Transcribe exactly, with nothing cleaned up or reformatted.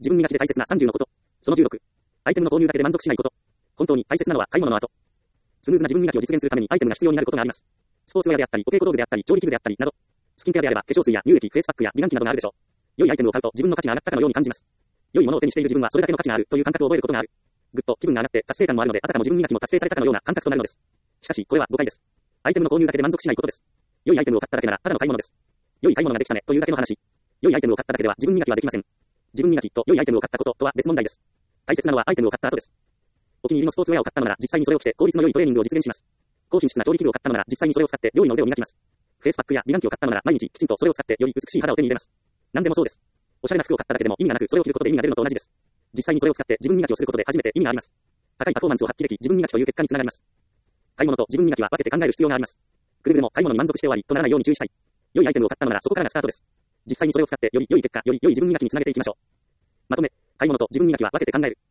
自分磨きで大切なさんじゅうのこと。そのじゅうろく。アイテムの購入だけで満足しないこと。本当に大切なのは買い物の後。スムーズな自分磨きを実現するためにアイテムが必要になることがあります。スポーツウェアであったり、お稽古道具であったり、調理器具であったり、など。スキンケアであれば、化粧水や乳液、フェイスパックや美顔器などがあるでしょう。良いアイテムを買うと自分の価値が上がったかのように感じます。良いものを手にしている自分はそれだけの価値があるという感覚を覚えることがある。ぐっと気分が上がって達成感もあるので、あたかも自分磨きも達成されたかのような感覚となるのです。しかし、これは誤解です。アイテムの購入だけで満足しないことです。良いアイテムを買っただけなら、ただの買い物です。良い買い物ができたねというだけの話。良いアイテムを買っただけでは自分磨きはできません。自分磨きと良いアイテムを買ったこととは別問題です。大切なのはアイテムを買った後です。お気に入りのスポーツウェアを買ったのなら、実際にそれを着て効率の良いトレーニングを実現します。高品質な調理器具を買ったのなら、実際にそれを使って料理の腕を磨きます。フェイスパックや美顔器を買ったのなら、毎日きちんとそれを使ってより美しい肌を手に入れます。何でもそうです。おしゃれな服を買っただけでも意味がなく、それを着ることで意味が出るのと同じです。実際にそれを使って自分磨きをすることで初めて意味があります。高いパフォーマンスを発揮でき、自分磨きという結果につながります。買い物と自分磨きは分けて考える必要があります。くれぐれも買い物に満足して終わりとならないように注意したい。良いアイテムを買ったのならそこからがスタートです。実際にそれを使ってより良い結果、より良い自分磨きにつなげていきましょう。まとめ、買い物と自分磨きは分けて考える。